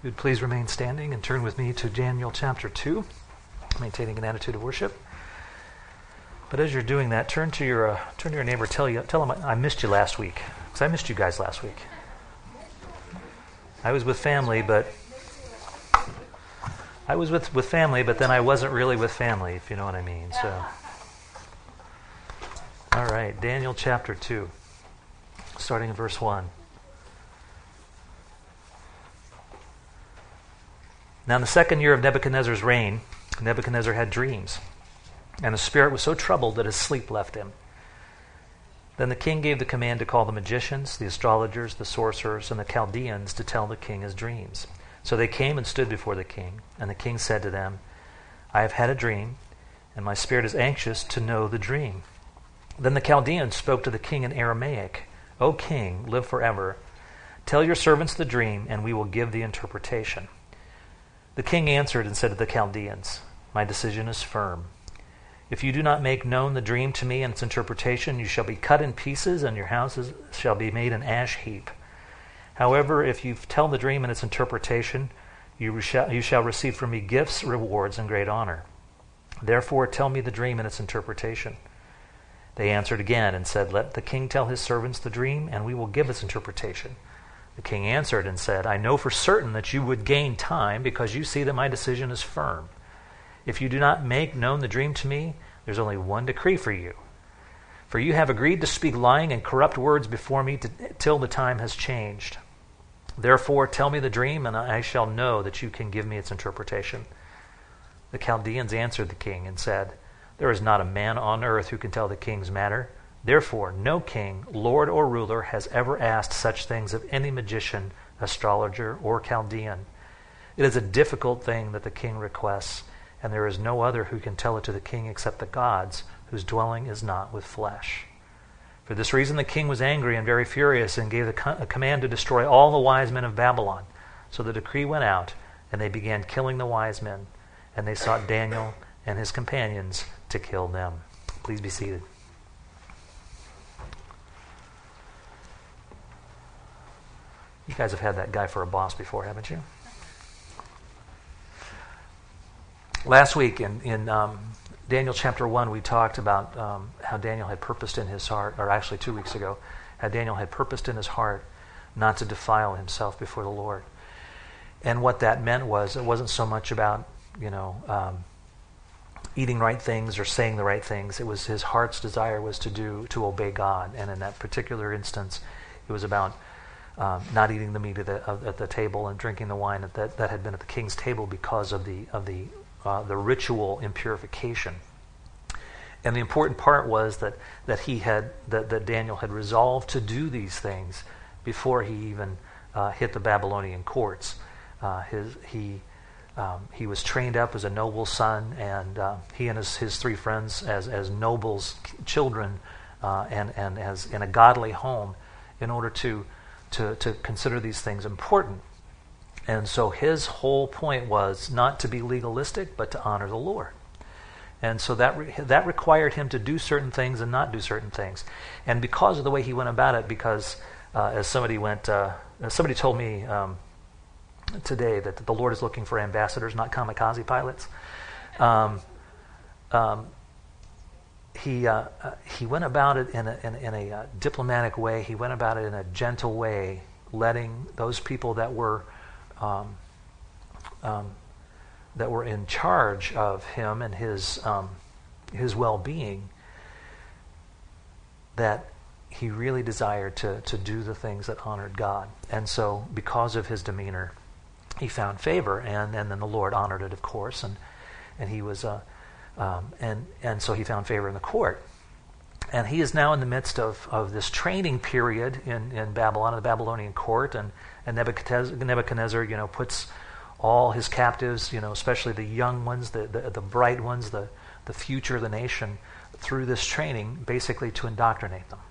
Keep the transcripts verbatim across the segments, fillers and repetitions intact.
You'd please remain standing and turn with me to Daniel chapter two, maintaining an attitude of worship. But as you're doing that, turn to your uh, turn to your neighbor. Tell you, tell him I missed you last week, because I missed you guys last week. I was with family, but I was with, with family, but then I wasn't really with family, if you know what I mean. So, all right, Daniel chapter two, starting in verse one. Now, in the second year of Nebuchadnezzar's reign, Nebuchadnezzar had dreams, and his spirit was so troubled that his sleep left him. Then the king gave the command to call the magicians, the astrologers, the sorcerers, and the Chaldeans to tell the king his dreams. So they came and stood before the king, and the king said to them, I have had a dream, and my spirit is anxious to know the dream. Then the Chaldeans spoke to the king in Aramaic, O king, live forever. Tell your servants the dream, and we will give the interpretation. The king answered and said to the Chaldeans, My decision is firm. If you do not make known the dream to me and its interpretation, you shall be cut in pieces, and your houses shall be made an ash heap. However, if you tell the dream and its interpretation, you shall, you shall receive from me gifts, rewards, and great honor. Therefore, tell me the dream and its interpretation. They answered again and said, Let the king tell his servants the dream, and we will give its interpretation. The king answered and said, I know for certain that you would gain time, because you see that my decision is firm. If you do not make known the dream to me, there's only one decree for you. For you have agreed to speak lying and corrupt words before me to, till the time has changed. Therefore, tell me the dream, and I shall know that you can give me its interpretation. The Chaldeans answered the king and said, There is not a man on earth who can tell the king's matter. Therefore, no king, lord, or ruler has ever asked such things of any magician, astrologer, or Chaldean. It is a difficult thing that the king requests, and there is no other who can tell it to the king except the gods, whose dwelling is not with flesh. For this reason the king was angry and very furious, and gave a command to destroy all the wise men of Babylon. So the decree went out, and they began killing the wise men, and they sought Daniel and his companions to kill them. Please be seated. You guys have had that guy for a boss before, haven't you? Last week in, in um, Daniel chapter one, we talked about um, how Daniel had purposed in his heart, or actually two weeks ago, how Daniel had purposed in his heart not to defile himself before the Lord. And what that meant was, it wasn't so much about, you know, um, eating right things or saying the right things. It was his heart's desire was to do, to obey God. And in that particular instance, it was about Um, not eating the meat at the, of, at the table and drinking the wine at that, that had been at the king's table because of the of the uh, the ritual impurification. And the important part was that that he had that, that Daniel had resolved to do these things before he even uh, hit the Babylonian courts. Uh, his he um, he was trained up as a noble's son, and uh, he and his, his three friends as as nobles' children uh, and and as in a godly home, in order to To, to consider these things important. And so his whole point was not to be legalistic, but to honor the Lord. And so that re- that required him to do certain things and not do certain things. And because of the way he went about it, because uh, as somebody went, uh, somebody told me um, today that the Lord is looking for ambassadors, not kamikaze pilots. Um, um, He uh, uh, he went about it in a, in, in a uh, diplomatic way. He went about it in a gentle way, letting those people that were um, um, that were in charge of him and his um, his well-being, that he really desired to to do the things that honored God. And so, because of his demeanor, he found favor, and, and then the Lord honored it, of course, and and he was. Uh, Um, and, and so he found favor in the court. And he is now in the midst of, of this training period in, in Babylon, in the Babylonian court, and, and Nebuchadnezzar, Nebuchadnezzar, you know, puts all his captives, you know, especially the young ones, the, the, the bright ones, the, the future of the nation, through this training, basically to indoctrinate them.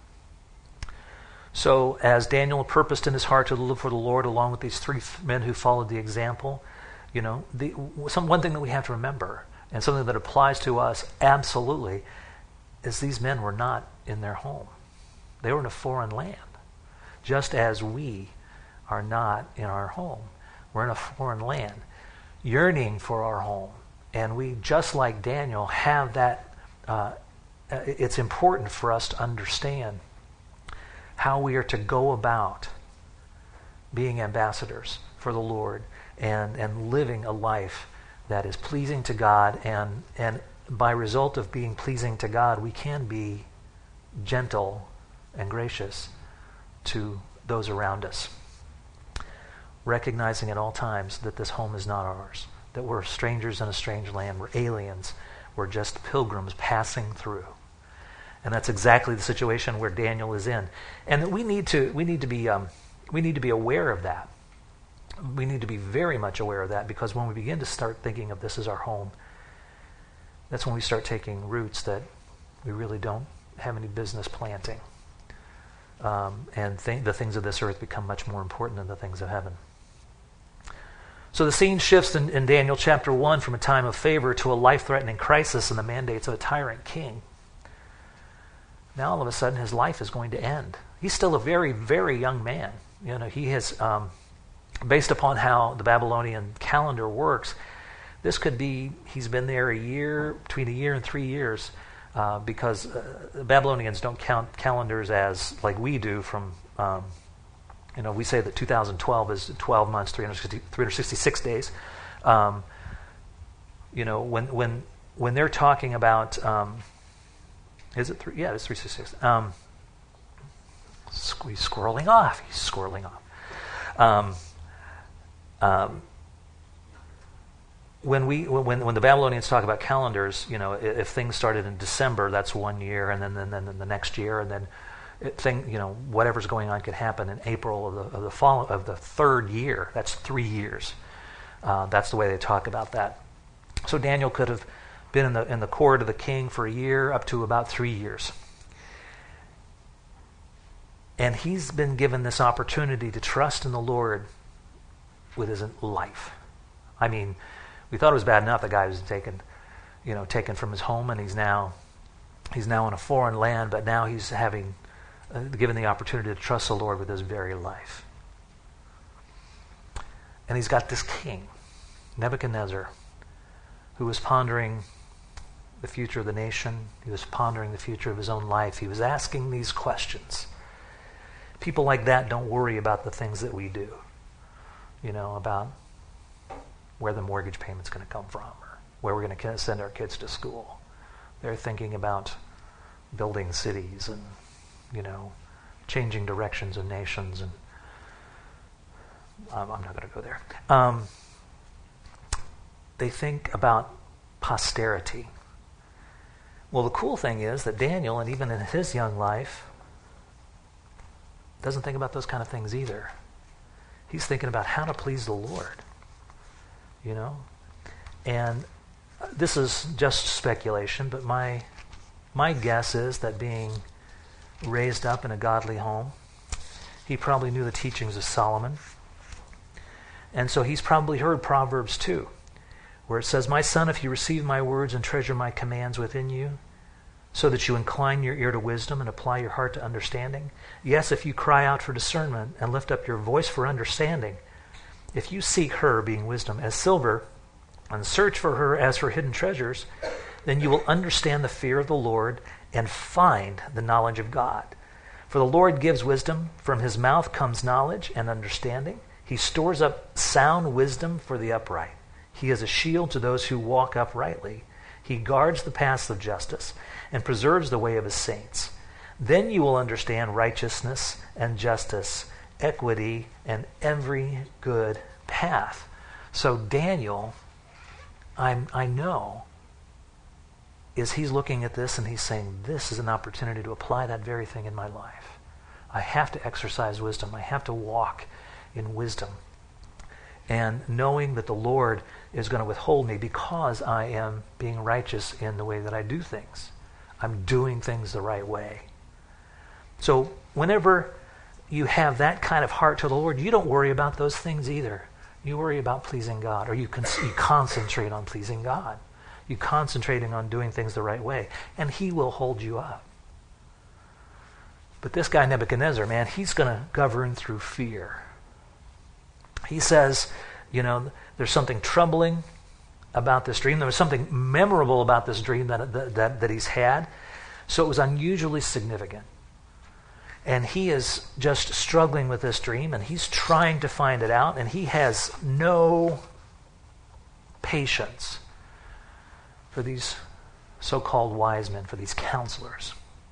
So as Daniel purposed in his heart to live for the Lord, along with these three men who followed the example, you know, the, some, one thing that we have to remember, and something that applies to us absolutely, is these men were not in their home. They were in a foreign land, just as we are not in our home. We're in a foreign land, yearning for our home. And we, just like Daniel, have that. Uh, it's important for us to understand how we are to go about being ambassadors for the Lord and, and living a life that is pleasing to God. And, and by result of being pleasing to God, we can be gentle and gracious to those around us, recognizing at all times that this home is not ours, that we're strangers in a strange land, we're aliens, we're just pilgrims passing through. And that's exactly the situation where Daniel is in. And that we need to we need to be um, we need to be aware of that. We need to be very much aware of that, because when we begin to start thinking of this as our home, that's when we start taking roots that we really don't have any business planting. Um, and th- the things of this earth become much more important than the things of heaven. So the scene shifts in, in Daniel chapter one from a time of favor to a life-threatening crisis and the mandates of a tyrant king. Now all of a sudden his life is going to end. He's still a very, very young man. You know, he has, um, based upon how the Babylonian calendar works, this could be, he's been there a year, between a year and three years, uh, because uh, the Babylonians don't count calendars as like we do from, um, you know, we say that two thousand twelve is twelve months, three hundred sixty-six days. Um, you know, when when when they're talking about, um, is it three? Yeah, it's three sixty-six. Um, he's squirreling off. He's squirreling off. Um, um, when we when when the Babylonians talk about calendars, you know, if, if things started in December, that's one year, and then then, then the next year, and then it thing you know whatever's going on could happen in April of the of the fall of the third year. That's three years. Uh, that's the way they talk about that. So Daniel could have been in the in the court of the king for a year, up to about three years. And he's been given this opportunity to trust in the Lord with his life. I mean, we thought it was bad enough the guy was taken, you know, taken from his home, and he's now he's now in a foreign land, but now he's having uh, given the opportunity to trust the Lord with his very life. And he's got this king, Nebuchadnezzar, who was pondering the future of the nation. He was pondering the future of his own life. He was asking these questions. People like that don't worry about the things that we do, you know, about where the mortgage payment's going to come from or where we're going to send our kids to school. They're thinking about building cities and, you know, changing directions of nations. And um, I'm not going to go there. Um, they think about posterity. Well, the cool thing is that Daniel, and even in his young life, doesn't think about those kind of things either. He's thinking about how to please the Lord, you know. And this is just speculation, but my my guess is that being raised up in a godly home, he probably knew the teachings of Solomon. And so he's probably heard Proverbs too, where it says, "My son, if you receive my words and treasure my commands within you, so that you incline your ear to wisdom and apply your heart to understanding. Yes, if you cry out for discernment and lift up your voice for understanding, if you seek her, being wisdom, as silver, and search for her as for hidden treasures, then you will understand the fear of the Lord and find the knowledge of God. For the Lord gives wisdom, from his mouth comes knowledge and understanding. He stores up sound wisdom for the upright. He is a shield to those who walk uprightly. He guards the paths of justice and preserves the way of his saints. Then you will understand righteousness and justice, equity, and every good path." So Daniel, I'm, I know, is he's looking at this and he's saying, this is an opportunity to apply that very thing in my life. I have to exercise wisdom. I have to walk in wisdom. And knowing that the Lord is going to withhold me because I am being righteous in the way that I do things. I'm doing things the right way. So whenever you have that kind of heart to the Lord, you don't worry about those things either. You worry about pleasing God, or you, con- you concentrate on pleasing God. You concentrating on doing things the right way, and he will hold you up. But this guy Nebuchadnezzar, man, he's going to govern through fear. He says you know, there's something troubling about this dream. There was something memorable about this dream that, that, that, that he's had. So it was unusually significant. And he is just struggling with this dream, and he's trying to find it out, and he has no patience for these so-called wise men, for these counselors.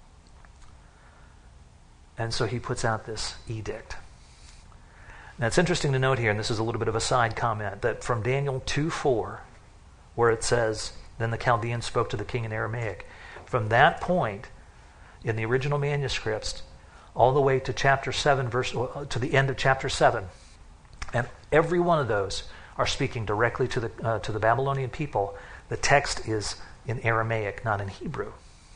And so he puts out this edict. Now it's interesting to note here, and this is a little bit of a side comment, that from Daniel two four, where it says, then the Chaldeans spoke to the king in Aramaic, from that point in the original manuscripts all the way to chapter seven, verse to the end of chapter seven, and every one of those are speaking directly to the uh, to the Babylonian people. The text is in Aramaic, not in Hebrew.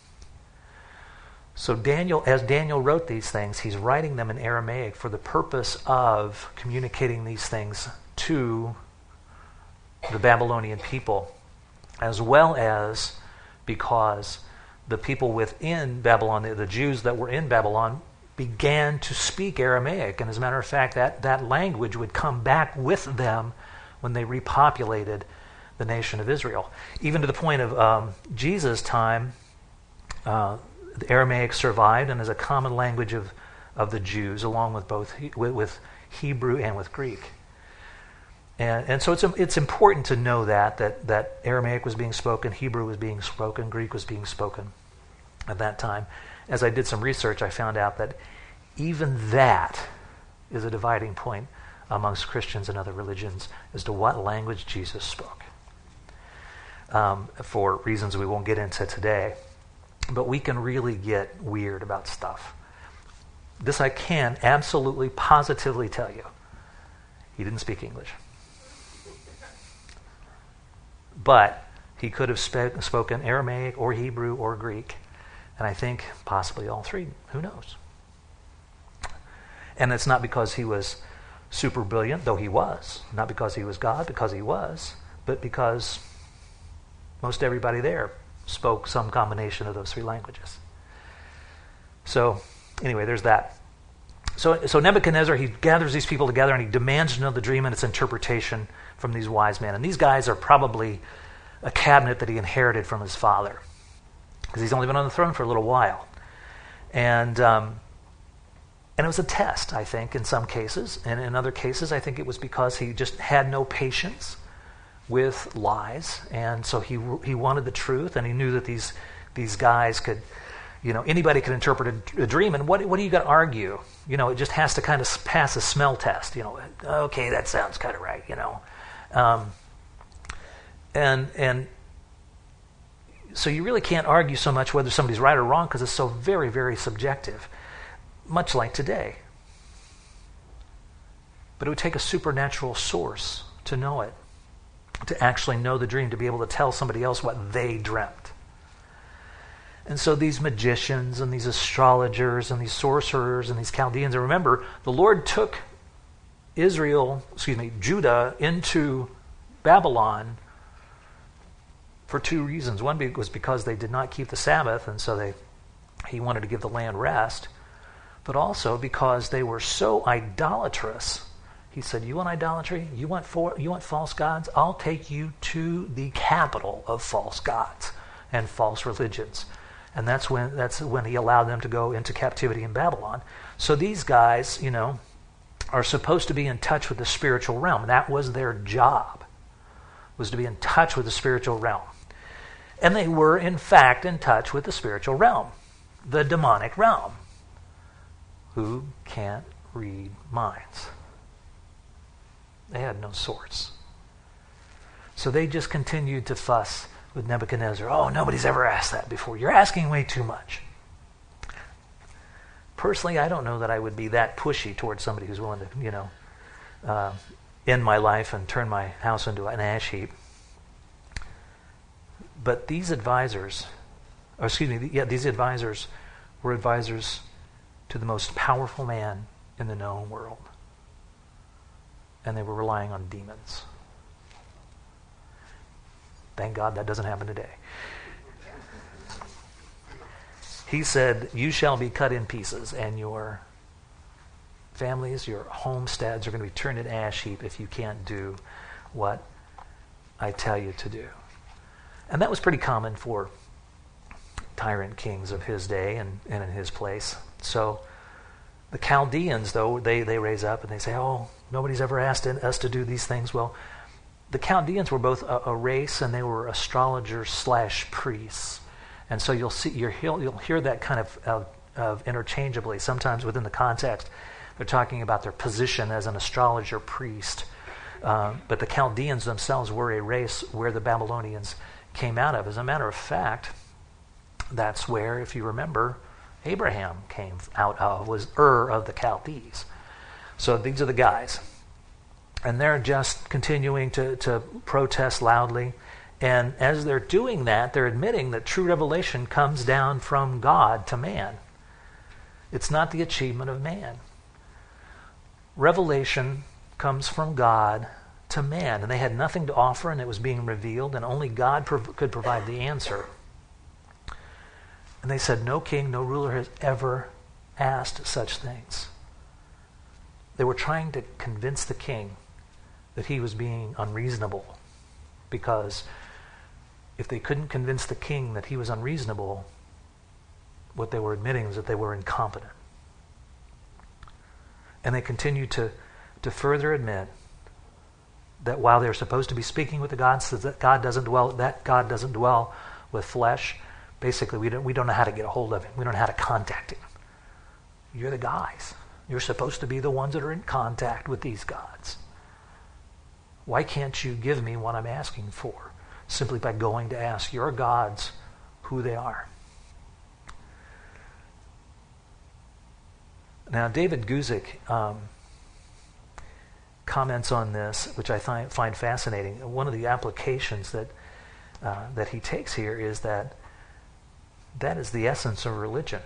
So Daniel, as Daniel wrote these things, he's writing them in Aramaic for the purpose of communicating these things to the Babylonian people, as well as because the people within Babylon, the, the Jews that were in Babylon, began to speak Aramaic. And as a matter of fact, that, that language would come back with them when they repopulated the nation of Israel. Even to the point of um, Jesus' time, uh, the Aramaic survived and is a common language of, of the Jews, along with both he, with, with Hebrew and with Greek. And, and so it's it's important to know that, that that Aramaic was being spoken, Hebrew was being spoken, Greek was being spoken at that time. As I did some research, I found out that even that is a dividing point amongst Christians and other religions as to what language Jesus spoke, um, for reasons we won't get into today. But we can really get weird about stuff. This I can absolutely, positively tell you. He didn't speak English. But he could have sp- spoken Aramaic or Hebrew or Greek. And I think possibly all three. Who knows? And it's not because he was super brilliant, though he was. Not because he was God, because he was. But because most everybody there spoke some combination of those three languages. So, anyway, there's that. So, so Nebuchadnezzar, he gathers these people together and he demands to know the dream and its interpretation from these wise men. And these guys are probably a cabinet that he inherited from his father, because he's only been on the throne for a little while. And um, and it was a test, I think, in some cases. And in other cases, I think it was because he just had no patience with lies. And so he he wanted the truth, and he knew that these these guys could, you know, anybody could interpret a, a dream. And what what do you got to argue? You know, it just has to kind of pass a smell test. You know, okay, that sounds kind of right, you know. Um, and and so you really can't argue so much whether somebody's right or wrong, because it's so very, very subjective, much like today. But it would take a supernatural source to know it, to actually know the dream, to be able to tell somebody else what they dreamt. And so these magicians and these astrologers and these sorcerers and these Chaldeans, and remember, the Lord took Israel, excuse me, Judah into Babylon for two reasons. One was because they did not keep the Sabbath, and so they he wanted to give the land rest, but also because they were so idolatrous. He said, you want idolatry? You want for, you want false gods? I'll take you to the capital of false gods and false religions. And that's when that's when he allowed them to go into captivity in Babylon. So these guys, you know, are supposed to be in touch with the spiritual realm. That was their job, was to be in touch with the spiritual realm. And they were, in fact, in touch with the spiritual realm, the demonic realm. Who can't read minds? They had no source. So they just continued to fuss with Nebuchadnezzar. Oh, nobody's ever asked that before. You're asking way too much. Personally, I don't know that I would be that pushy towards somebody who's willing to, you know, uh, end my life and turn my house into an ash heap. But these advisors, or excuse me, yeah, these advisors were advisors to the most powerful man in the known world. And they were relying on demons. Thank God that doesn't happen today. He said, you shall be cut in pieces, and your families, your homesteads are going to be turned into ash heap if you can't do what I tell you to do. And that was pretty common for tyrant kings of his day and, and in his place. So the Chaldeans, though, they, they raise up and they say, oh, nobody's ever asked us to do these things. Well, the Chaldeans were both a, a race and they were astrologers slash priests. And so you'll see, you're, you'll hear that kind of, of, of interchangeably. Sometimes within the context, they're talking about their position as an astrologer priest. Uh, but the Chaldeans themselves were a race where the Babylonians came out of. As a matter of fact, that's where, if you remember, Abraham came out of, was Ur of the Chaldees. So these are the guys. And they're just continuing to, to protest loudly. And as they're doing that, they're admitting that true revelation comes down from God to man. It's not the achievement of man. Revelation comes from God to man. And they had nothing to offer, and it was being revealed, and only God prov- could provide the answer. And they said, no king, no ruler has ever asked such things. They were trying to convince the king that he was being unreasonable, because if they couldn't convince the king that he was unreasonable, what they were admitting was that they were incompetent. And they continued to, to further admit that while they're supposed to be speaking with the gods, that God doesn't dwell, that God doesn't dwell with flesh. Basically, we don't, we don't know how to get a hold of him. We don't know how to contact him. You're the guys. You're supposed to be the ones that are in contact with these gods. Why can't you give me what I'm asking for simply by going to ask your gods who they are? Now, David Guzik um, comments on this, which I find, find fascinating. One of the applications that uh, that he takes here is that that is the essence of religion.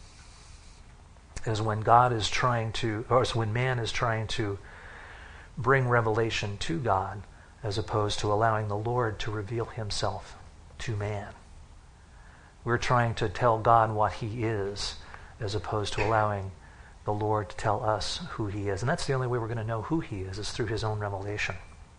Is when God is trying to, or is when man is trying to bring revelation to God, as opposed to allowing the Lord to reveal himself to man. We're trying to tell God what he is, as opposed to allowing the Lord to tell us who he is. And that's the only way we're going to know who he is, is through his own revelation.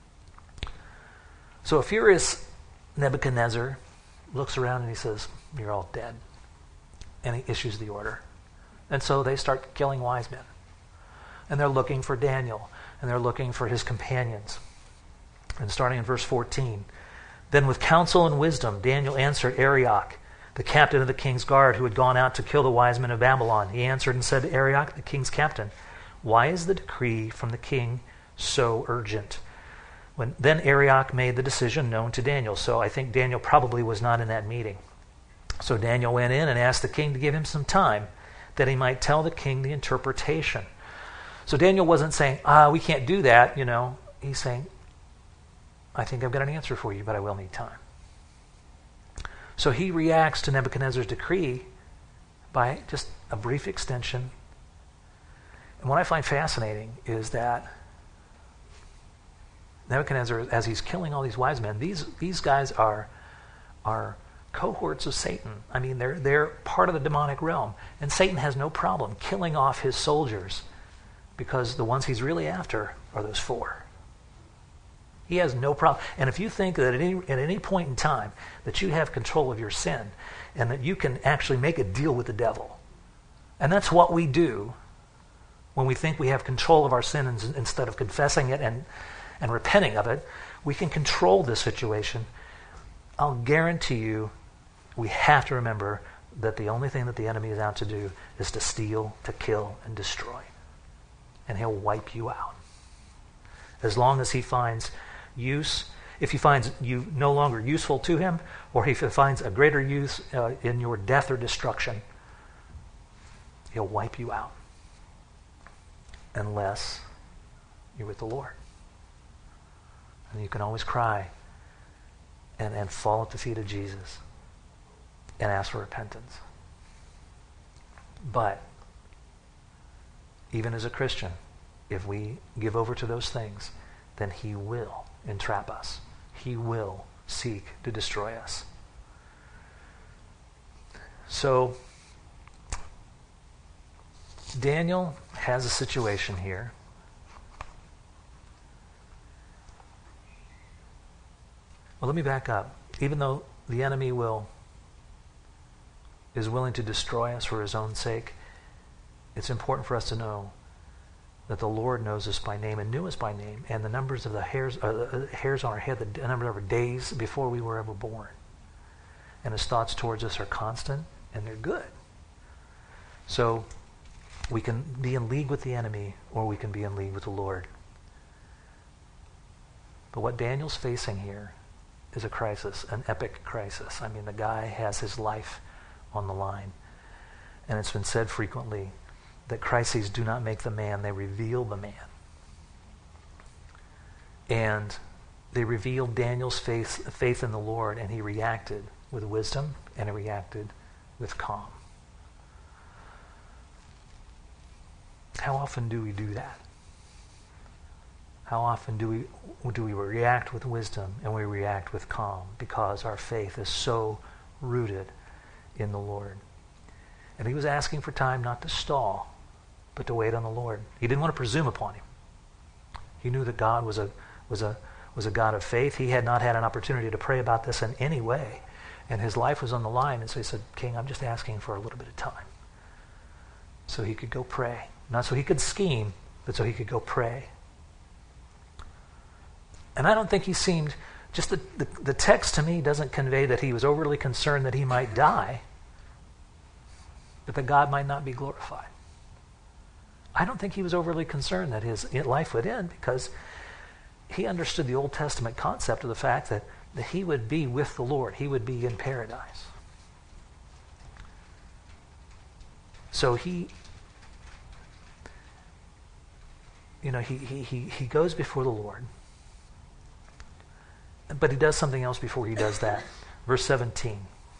So a furious Nebuchadnezzar looks around and he says, you're all dead. And he issues the order. And so they start killing wise men. And they're looking for Daniel. And they're looking for his companions. And starting in verse fourteen, then with counsel and wisdom, Daniel answered Arioch, the captain of the king's guard, who had gone out to kill the wise men of Babylon. He answered and said to Arioch, the king's captain, why is the decree from the king so urgent? When, then Arioch made the decision known to Daniel. So I think Daniel probably was not in that meeting. So Daniel went in and asked the king to give him some time, that he might tell the king the interpretation. So Daniel wasn't saying, ah, we can't do that, you know. He's saying, I think I've got an answer for you, but I will need time. So he reacts to Nebuchadnezzar's decree by just a brief extension. And what I find fascinating is that Nebuchadnezzar, as he's killing all these wise men, these these guys are are cohorts of Satan. I mean, they're they're part of the demonic realm. And Satan has no problem killing off his soldiers, because the ones he's really after are those four. He has no problem. And if you think that at any, at any point in time that you have control of your sin and that you can actually make a deal with the devil, and that's what we do when we think we have control of our sin, and instead of confessing it and, and repenting of it, we can control this situation. I'll guarantee you we have to remember that the only thing that the enemy is out to do is to steal, to kill, and destroy. And he'll wipe you out. As long as he finds use, if he finds you no longer useful to him, or if he finds a greater use uh, in your death or destruction, he'll wipe you out. Unless you're with the Lord. And you can always cry and, and fall at the feet of Jesus and ask for repentance. But even as a Christian, if we give over to those things, then he will entrap us. He will seek to destroy us. Daniel has a situation here. Well, let me back up. Even though the enemy will is willing to destroy us for his own sake, it's important for us to know that the Lord knows us by name and knew us by name, and the numbers of the hairs, uh, the hairs on our head, the number of our days before we were ever born. And his thoughts towards us are constant, and they're good. So we can be in league with the enemy, or we can be in league with the Lord. But what Daniel's facing here is a crisis, an epic crisis. I mean, the guy has his life on the line. And it's been said frequently that crises do not make the man, they reveal the man. And they revealed Daniel's faith, faith in the Lord, and he reacted with wisdom, and he reacted with calm. How often do we do that? How often do we do we react with wisdom and we react with calm because our faith is so rooted in the Lord? And he was asking for time not to stall, but to wait on the Lord. He didn't want to presume upon him. He knew that God was a was a was a God of faith. He had not had an opportunity to pray about this in any way, and his life was on the line. And so he said, "King, I'm just asking for a little bit of time, so he could go pray, not so he could scheme, but so he could go pray." And I don't think he seemed, just the, the, the text to me doesn't convey that he was overly concerned that he might die, but that God might not be glorified. I don't think he was overly concerned that his life would end, because he understood the Old Testament concept of the fact that, that he would be with the Lord. He would be in paradise. So he, you know, he, he, he, he goes before the Lord. But he does something else before he does that. Verse seventeen.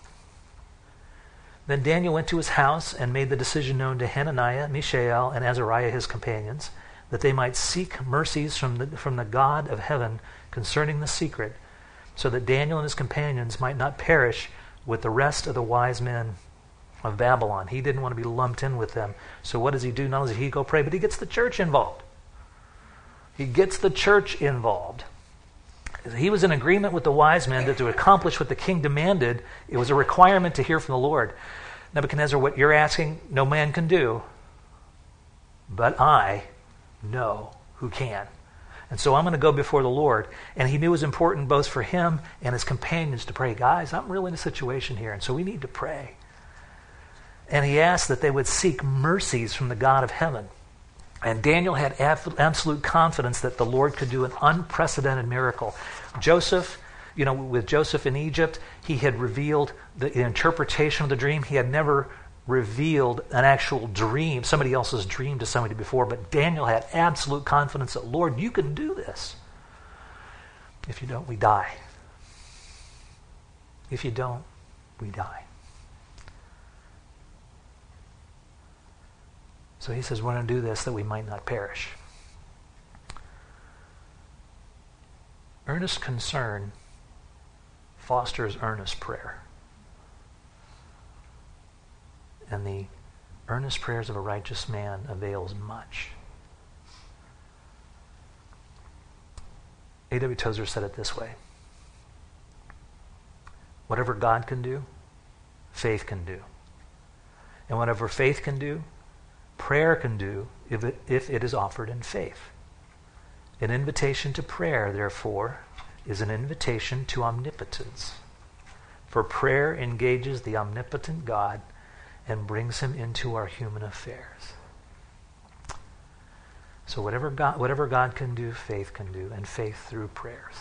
Then Daniel went to his house and made the decision known to Hananiah, Mishael, and Azariah, his companions, that they might seek mercies from the, from the God of heaven concerning the secret, so that Daniel and his companions might not perish with the rest of the wise men of Babylon. He didn't want to be lumped in with them. So what does he do? Not only does he go pray, but he gets the church involved. He gets the church involved. He was in agreement with the wise men that to accomplish what the king demanded, it was a requirement to hear from the Lord. Nebuchadnezzar, what you're asking, no man can do, but I know who can. And so I'm going to go before the Lord. And he knew it was important both for him and his companions to pray. Guys, I'm really in a situation here, and so we need to pray. And he asked that they would seek mercies from the God of heaven. And Daniel had absolute confidence that the Lord could do an unprecedented miracle. Joseph, you know, with Joseph in Egypt, he had revealed the interpretation of the dream. He had never revealed an actual dream, somebody else's dream to somebody before. But Daniel had absolute confidence that, Lord, you can do this. If you don't, we die. If you don't, we die. So he says, we're going to do this that we might not perish. Earnest concern fosters earnest prayer. And the earnest prayers of a righteous man avails much. A W Tozer said it this way. Whatever God can do, faith can do. And whatever faith can do, prayer can do if it, if it is offered in faith. An invitation to prayer, therefore, is an invitation to omnipotence. For prayer engages the omnipotent God and brings him into our human affairs. So whatever God, whatever God can do, faith can do, and faith through prayers.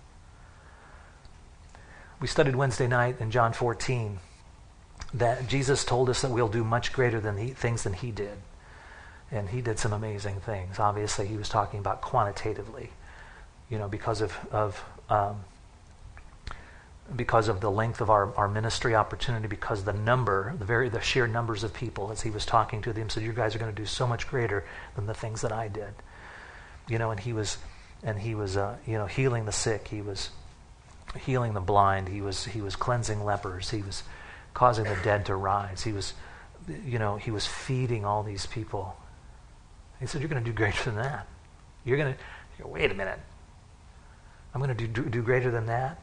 We studied Wednesday night in John fourteen that Jesus told us that we'll do much greater than he, things than he did. And he did some amazing things. Obviously, he was talking about quantitatively, you know, because of, of um, because of the length of our, our ministry opportunity, because the number, the very the sheer numbers of people as he was talking to them, said, you guys are going to do so much greater than the things that I did. You know, and he was and he was uh, you know, healing the sick, he was healing the blind, he was he was cleansing lepers, he was causing the dead to rise, he was you know, he was feeding all these people. He said, you're going to do greater than that. You're going to, wait a minute. I'm going to do, do, do greater than that.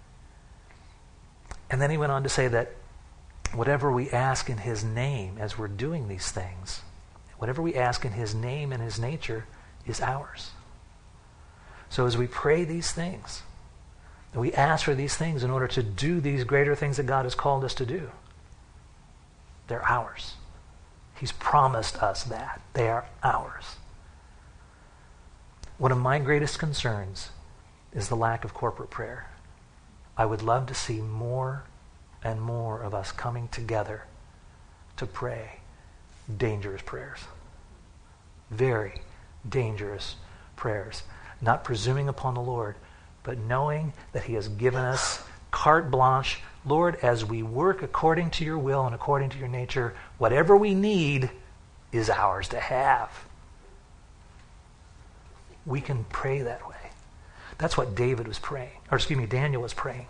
And then he went on to say that whatever we ask in his name as we're doing these things, whatever we ask in his name and his nature is ours. So as we pray these things, we ask for these things in order to do these greater things that God has called us to do. They're ours. He's promised us that. They are ours. One of my greatest concerns is the lack of corporate prayer. I would love to see more and more of us coming together to pray dangerous prayers. Very dangerous prayers. Not presuming upon the Lord, but knowing that he has given us carte blanche. Lord, as we work according to your will and according to your nature, whatever we need is ours to have. We can pray that way. That's what David was praying, or excuse me, Daniel was praying.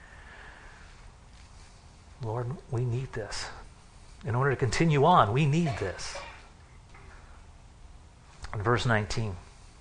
Lord, we need this. In order to continue on, we need this. In verse nineteen.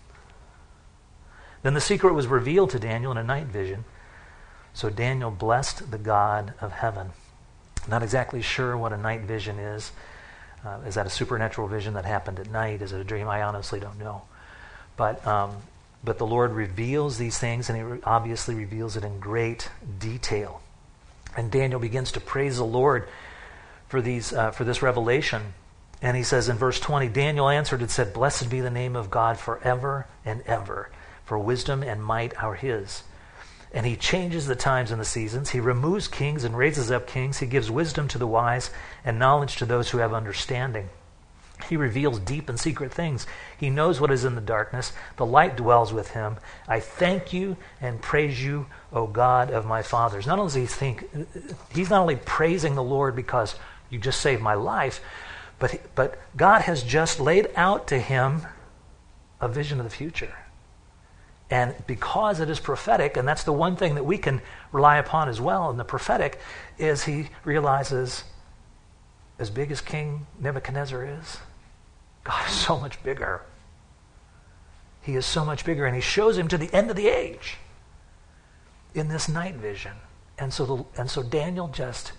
Then the secret was revealed to Daniel in a night vision. So Daniel blessed the God of heaven. Not exactly sure what a night vision is. Uh, is that a supernatural vision that happened at night? Is it a dream? I honestly don't know. But um, but the Lord reveals these things, and he re- obviously reveals it in great detail. And Daniel begins to praise the Lord for these uh, for this revelation. And he says in verse twenty, Daniel answered and said, "Blessed be the name of God forever and ever, for wisdom and might are his. And he changes the times and the seasons. He removes kings and raises up kings. He gives wisdom to the wise and knowledge to those who have understanding. He reveals deep and secret things. He knows what is in the darkness. The light dwells with him. I thank you and praise you, O God of my fathers." Not only does he think, he's not only praising the Lord because you just saved my life, but, but God has just laid out to him a vision of the future. And because it is prophetic, and that's the one thing that we can rely upon as well in the prophetic, is he realizes, as big as King Nebuchadnezzar is, God is so much bigger. He is so much bigger, and he shows him to the end of the age in this night vision. And so, the, and so Daniel just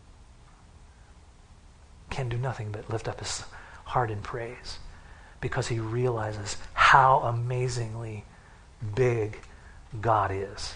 can do nothing but lift up his heart in praise because he realizes how amazingly big God is.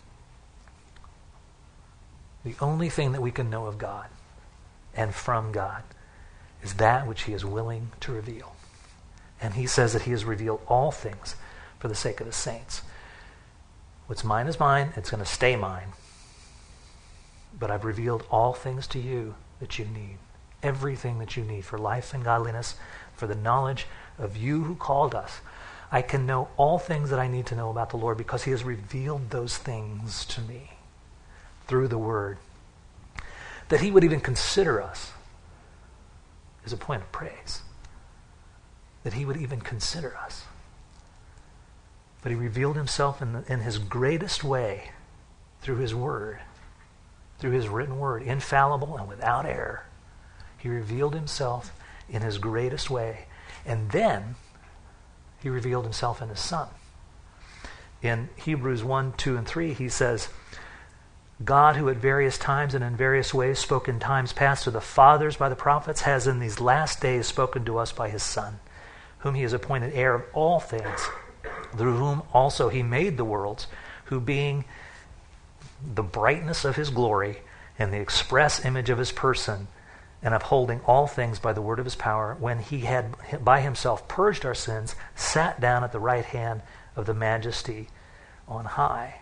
The only thing that we can know of God and from God is that which he is willing to reveal. And he says that he has revealed all things for the sake of the saints. What's mine is mine. It's going to stay mine. But I've revealed all things to you that you need. Everything that you need for life and godliness, for the knowledge of you who called us. I can know all things that I need to know about the Lord because he has revealed those things to me through the Word. That he would even consider us is a point of praise. That he would even consider us. But he revealed himself in, the, in his greatest way through his Word, through his written Word, infallible and without error. He revealed himself in his greatest way. And then he revealed himself in his Son. In Hebrews one, two, and three, he says, God, who at various times and in various ways spoke in times past to the fathers by the prophets, has in these last days spoken to us by his Son, whom he has appointed heir of all things, through whom also he made the worlds, who being the brightness of his glory and the express image of his person, and upholding all things by the word of his power, when he had by himself purged our sins, sat down at the right hand of the majesty on high.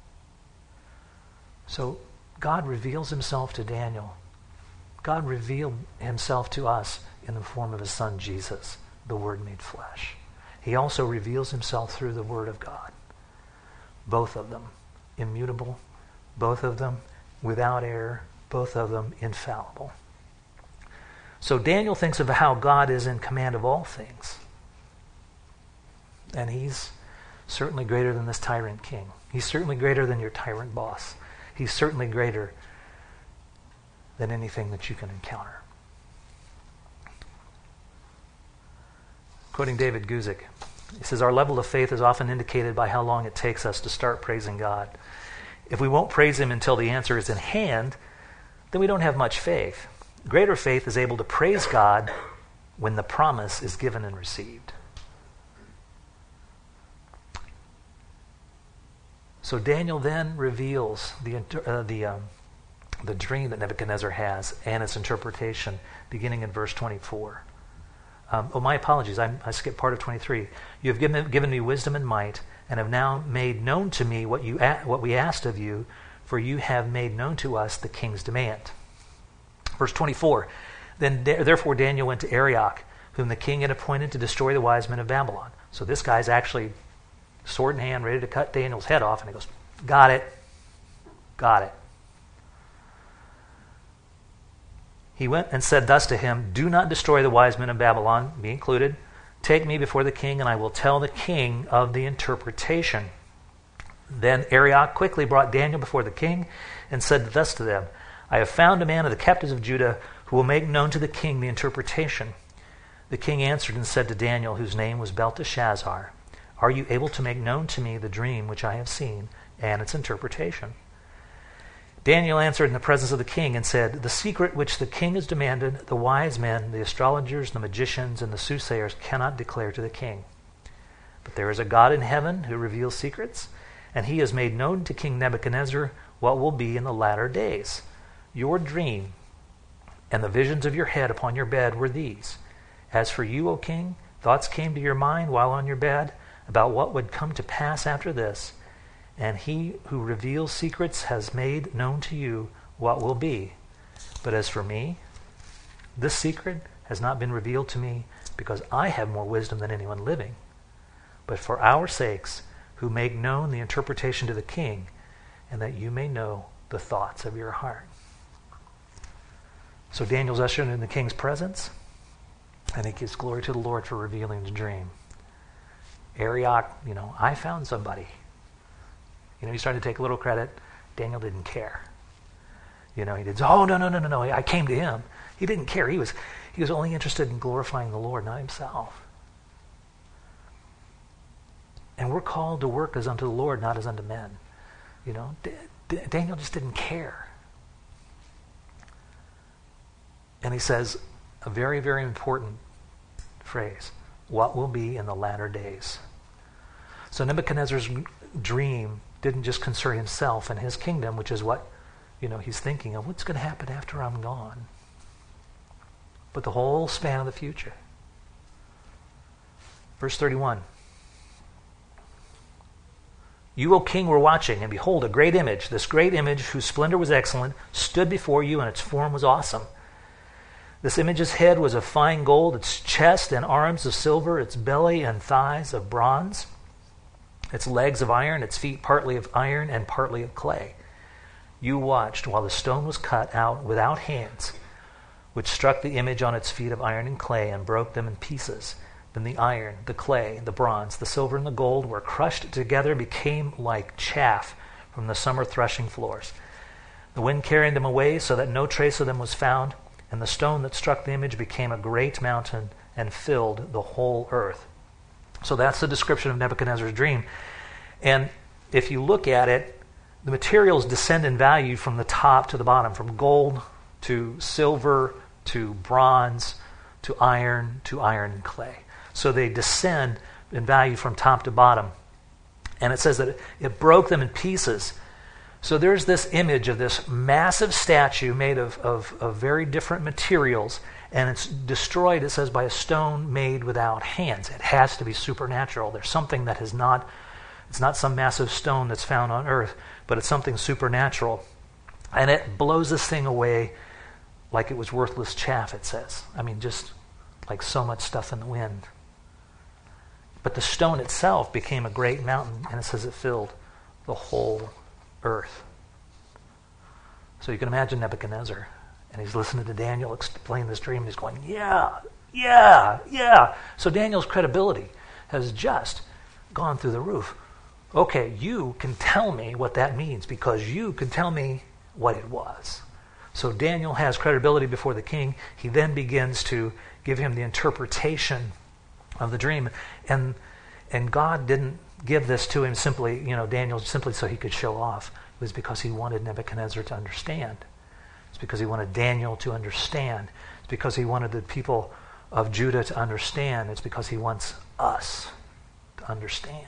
So God reveals himself to Daniel. God revealed himself to us in the form of his Son Jesus, the Word made flesh. He also reveals himself through the Word of God. Both of them immutable, both of them without error, both of them infallible. So Daniel thinks of how God is in command of all things. And he's certainly greater than this tyrant king. He's certainly greater than your tyrant boss. He's certainly greater than anything that you can encounter. Quoting David Guzik, he says, our level of faith is often indicated by how long it takes us to start praising God. If we won't praise him until the answer is in hand, then we don't have much faith. Greater faith is able to praise God when the promise is given and received. So Daniel then reveals the uh, the um, the dream that Nebuchadnezzar has and its interpretation, beginning in verse twenty-four. Um, oh, my apologies, I, I skipped part of twenty-three. You have given, given me wisdom and might, and have now made known to me what you a- what we asked of you, for you have made known to us the king's demand. Verse twenty-four. Then therefore Daniel went to Arioch, whom the king had appointed to destroy the wise men of Babylon. So this guy's actually sword in hand, ready to cut Daniel's head off, and he goes, got it, got it. He went and said thus to him, do not destroy the wise men of Babylon, me included. Take me before the king, and I will tell the king of the interpretation. Then Arioch quickly brought Daniel before the king and said thus to them, I have found a man of the captives of Judah who will make known to the king the interpretation. The king answered and said to Daniel, whose name was Belteshazzar, are you able to make known to me the dream which I have seen and its interpretation? Daniel answered in the presence of the king and said, the secret which the king has demanded, the wise men, the astrologers, the magicians, and the soothsayers cannot declare to the king. But there is a God in heaven who reveals secrets, and he has made known to King Nebuchadnezzar what will be in the latter days. Your dream and the visions of your head upon your bed were these. As for you, O king, thoughts came to your mind while on your bed about what would come to pass after this, and he who reveals secrets has made known to you what will be. But as for me, this secret has not been revealed to me, because I have more wisdom than anyone living. But for our sakes, who make known the interpretation to the king, and that you may know the thoughts of your heart. So Daniel's ushered in the king's presence, and he gives glory to the Lord for revealing the dream. Arioch, you know, I found somebody. You know, he started to take a little credit. Daniel didn't care. You know, he did, oh, no, no, no, no, no, I came to him. He didn't care. He was, he was only interested in glorifying the Lord, not himself. And we're called to work as unto the Lord, not as unto men. You know, D- D- Daniel just didn't care. And he says a very, very important phrase, what will be in the latter days. So Nebuchadnezzar's dream didn't just concern himself and his kingdom, which is what, you know, he's thinking of, what's going to happen after I'm gone, but the whole span of the future. Verse thirty-one. You, O king, were watching, and behold, a great image, this great image whose splendor was excellent, stood before you, and its form was awesome. This image's head was of fine gold, its chest and arms of silver, its belly and thighs of bronze, its legs of iron, its feet partly of iron and partly of clay. You watched while the stone was cut out without hands, which struck the image on its feet of iron and clay and broke them in pieces. Then the iron, the clay, the bronze, the silver, and the gold were crushed together, became like chaff from the summer threshing floors. The wind carried them away so that no trace of them was found, and the stone that struck the image became a great mountain and filled the whole earth. So that's the description of Nebuchadnezzar's dream. And if you look at it, the materials descend in value from the top to the bottom, from gold to silver to bronze to iron to iron and clay. So they descend in value from top to bottom. And it says that it, it broke them in pieces. So there's this image of this massive statue made of, of, of very different materials, and it's destroyed, it says, by a stone made without hands. It has to be supernatural. There's something that is not, it's not some massive stone that's found on earth, but it's something supernatural. And it blows this thing away like it was worthless chaff, it says. I mean, just like so much stuff in the wind. But the stone itself became a great mountain, and it says it filled the whole earth. So you can imagine Nebuchadnezzar, and he's listening to Daniel explain this dream, and he's going, yeah, yeah, yeah. So Daniel's credibility has just gone through the roof. Okay, you can tell me what that means, because you can tell me what it was. So Daniel has credibility before the king. He then begins to give him the interpretation of the dream. And and God didn't give this to him simply, you know, Daniel simply so he could show off. It was because he wanted Nebuchadnezzar to understand. It's because he wanted Daniel to understand. It's because he wanted the people of Judah to understand. It's because he wants us to understand.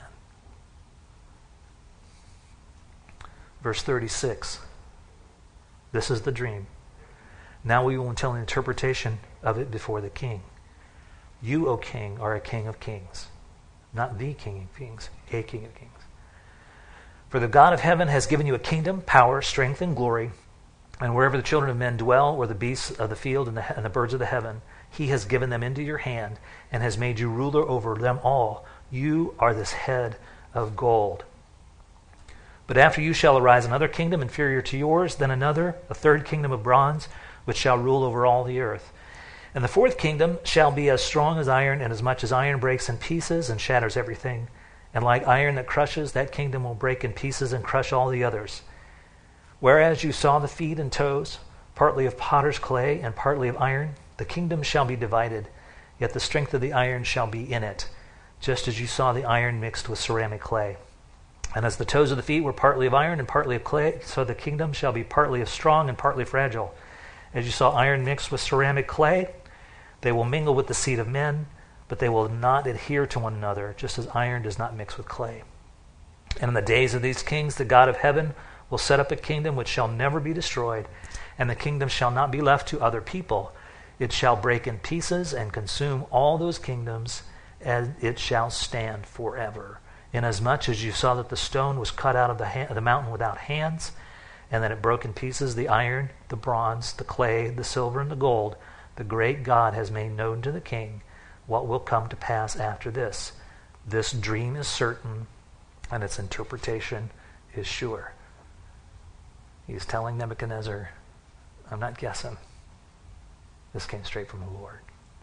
Verse thirty-six. This is the dream. Now we will tell an interpretation of it before the king. You, O king, are a king of kings. Not the king of kings, a king of kings. For the God of heaven has given you a kingdom, power, strength, and glory. And wherever the children of men dwell, or the beasts of the field and the, and the birds of the heaven, he has given them into your hand and has made you ruler over them all. You are this head of gold. But after you shall arise another kingdom inferior to yours, then another, a third kingdom of bronze, which shall rule over all the earth. And the fourth kingdom shall be as strong as iron, and as much as iron breaks in pieces and shatters everything. And like iron that crushes, that kingdom will break in pieces and crush all the others. Whereas you saw the feet and toes, partly of potter's clay and partly of iron, the kingdom shall be divided, yet the strength of the iron shall be in it, just as you saw the iron mixed with ceramic clay. And as the toes of the feet were partly of iron and partly of clay, so the kingdom shall be partly of strong and partly fragile. As you saw iron mixed with ceramic clay, they will mingle with the seed of men, but they will not adhere to one another, just as iron does not mix with clay. And in the days of these kings, the God of heaven will set up a kingdom which shall never be destroyed, and the kingdom shall not be left to other people. It shall break in pieces and consume all those kingdoms, and it shall stand forever. Inasmuch as you saw that the stone was cut out of the, ha- the mountain without hands, and that it broke in pieces the iron, the bronze, the clay, the silver, and the gold, the great God has made known to the king what will come to pass after this. This dream is certain, and its interpretation is sure. He's telling Nebuchadnezzar, I'm not guessing. This came straight from the Lord.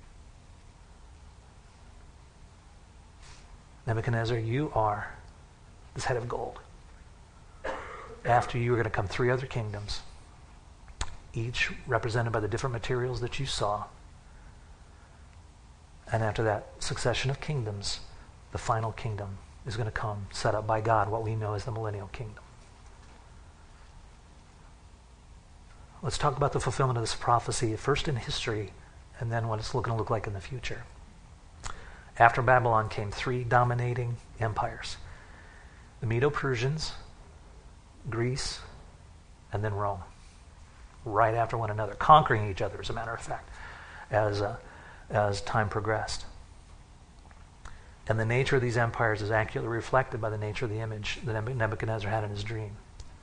Nebuchadnezzar, you are this head of gold. After you are going to come three other kingdoms, each represented by the different materials that you saw. And after that succession of kingdoms, the final kingdom is going to come, set up by God, what we know as the millennial kingdom. Let's talk about the fulfillment of this prophecy, first in history, and then what it's going to look like in the future. After Babylon came three dominating empires. The Medo-Persians, Greece, and then Rome. Right after one another, conquering each other, as a matter of fact, as uh, as time progressed. And the nature of these empires is accurately reflected by the nature of the image that Nebuchadnezzar had in his dream.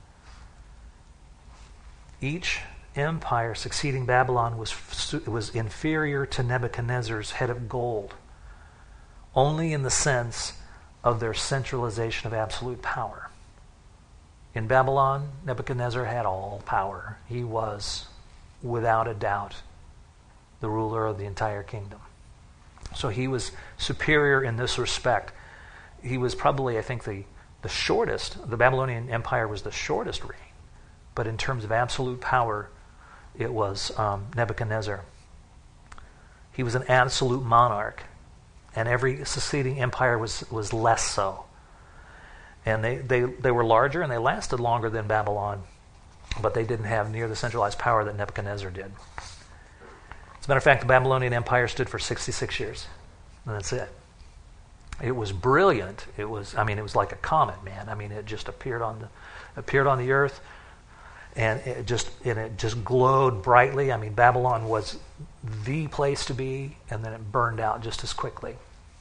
Each empire succeeding Babylon was was inferior to Nebuchadnezzar's head of gold, only in the sense of their centralization of absolute power. In Babylon, Nebuchadnezzar had all power. He was, without a doubt, the ruler of the entire kingdom. So he was superior in this respect. He was probably, I think, the, the shortest. The Babylonian Empire was the shortest reign. But in terms of absolute power, it was um, Nebuchadnezzar. He was an absolute monarch. And every succeeding empire was, was less so. And they, they, they were larger and they lasted longer than Babylon, but they didn't have near the centralized power that Nebuchadnezzar did. As a matter of fact, the Babylonian Empire stood for sixty-six years, and that's it. It was brilliant. It was, I mean, it was like a comet, man. I mean, it just appeared on the appeared on the earth, and it just and it just glowed brightly. I mean, Babylon was the place to be, and then it burned out just as quickly.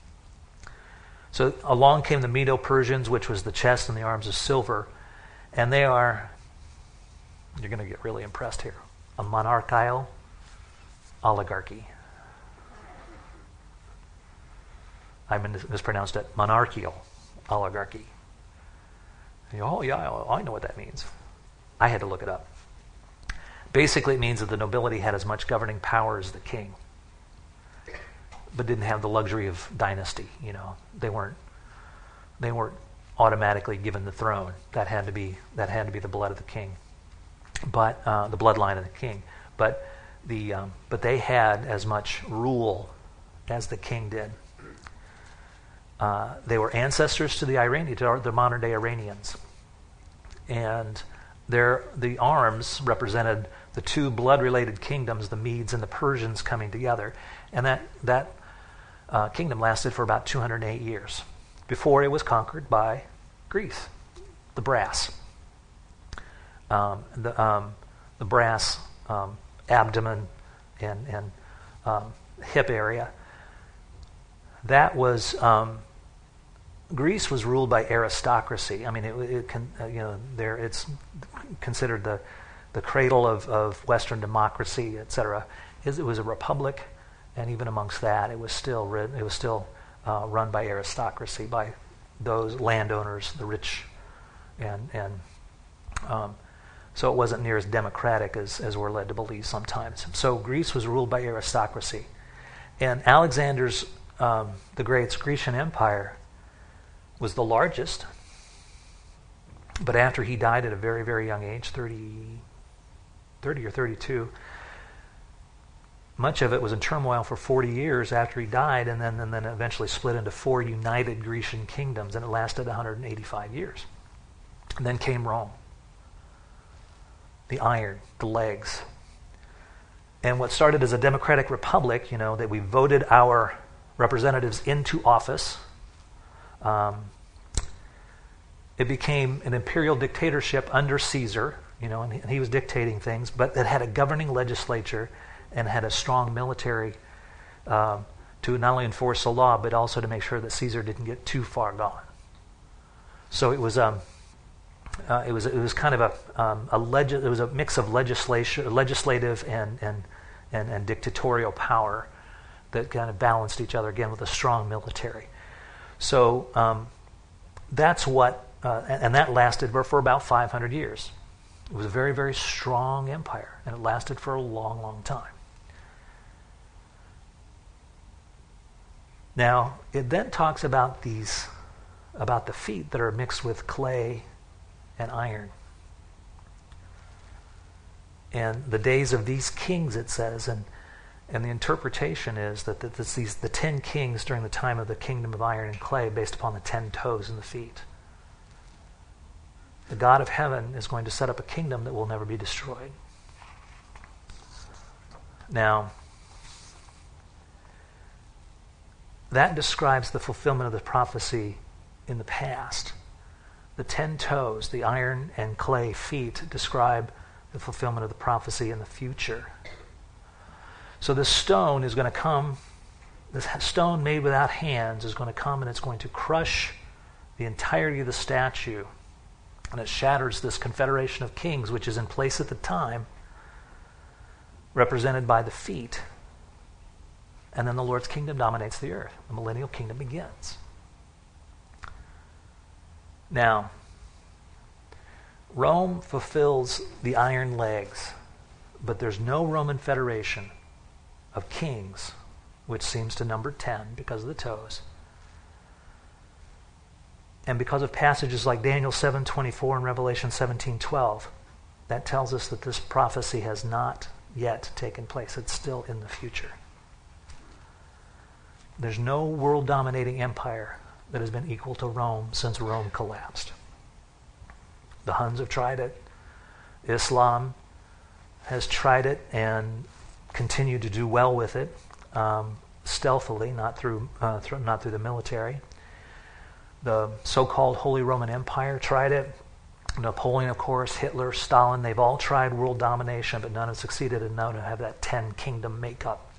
So along came the Medo-Persians, which was the chest and the arms of silver. And they are, you're going to get really impressed here, a monarchical oligarchy. I mispronounced it, monarchical oligarchy. You go, oh yeah, I know what that means. I had to look it up. Basically it means that the nobility had as much governing power as the king, but didn't have the luxury of dynasty. You know, they weren't they weren't automatically given the throne. That had to be that had to be the blood of the king, but uh, the bloodline of the king. But the um, but they had as much rule as the king did. uh, they were ancestors to the Iranian, to the modern day Iranians. And their, the arms represented the two blood-related kingdoms, the Medes and the Persians, coming together. And that, that uh, kingdom lasted for about two hundred eight years before it was conquered by Greece, the brass. Um, the, um, the brass um, abdomen and, and um, hip area. That was, um, Greece was ruled by aristocracy. I mean, it, it can, uh, you know, there it's considered the the cradle of, of Western democracy, et cetera. It was a republic, and even amongst that, it was still rid, it was still uh, run by aristocracy, by those landowners, the rich, and and um, so it wasn't near as democratic as as we're led to believe sometimes. So Greece was ruled by aristocracy, and Alexander's um, the Great's Grecian Empire was the largest. But after he died at a very, very young age, thirty, thirty or thirty-two, much of it was in turmoil for forty years after he died, and then, and then eventually split into four united Grecian kingdoms, and it lasted one hundred eighty-five years. And then came Rome. The iron, the legs. And what started as a democratic republic, you know, that we voted our representatives into office, um, it became an imperial dictatorship under Caesar, you know, and he, and he was dictating things, but it had a governing legislature and had a strong military um, to not only enforce the law, but also to make sure that Caesar didn't get too far gone. So it was um, uh, it was it was kind of a um, a leg- it was a mix of legislation, legislative and and, and and dictatorial power that kind of balanced each other again with a strong military. So um, that's what. Uh, and, and that lasted for, for about five hundred years. It was a very, very strong empire, and it lasted for a long, long time. Now, it then talks about these, about the feet that are mixed with clay and iron. And the days of these kings, it says, and and the interpretation is that, that this, these the ten kings during the time of the kingdom of iron and clay, based upon the ten toes in the feet. The God of heaven is going to set up a kingdom that will never be destroyed. Now, that describes the fulfillment of the prophecy in the past. The ten toes, the iron and clay feet, describe the fulfillment of the prophecy in the future. So this stone is going to come, this stone made without hands is going to come, and it's going to crush the entirety of the statue. And it shatters this confederation of kings, which is in place at the time, represented by the feet. And then the Lord's kingdom dominates the earth. The millennial kingdom begins. Now, Rome fulfills the iron legs, but there's no Roman federation of kings, which seems to number ten because of the toes. And because of passages like Daniel seven twenty-four and Revelation seventeen twelve, that tells us that this prophecy has not yet taken place. It's still in the future. There's no world-dominating empire that has been equal to Rome since Rome collapsed. The Huns have tried it. Islam has tried it and continued to do well with it, um, stealthily, not through, uh, through not through the military. The so-called Holy Roman Empire tried it. Napoleon, of course, Hitler, Stalin, they've all tried world domination, but none have succeeded in now to have that ten-kingdom makeup.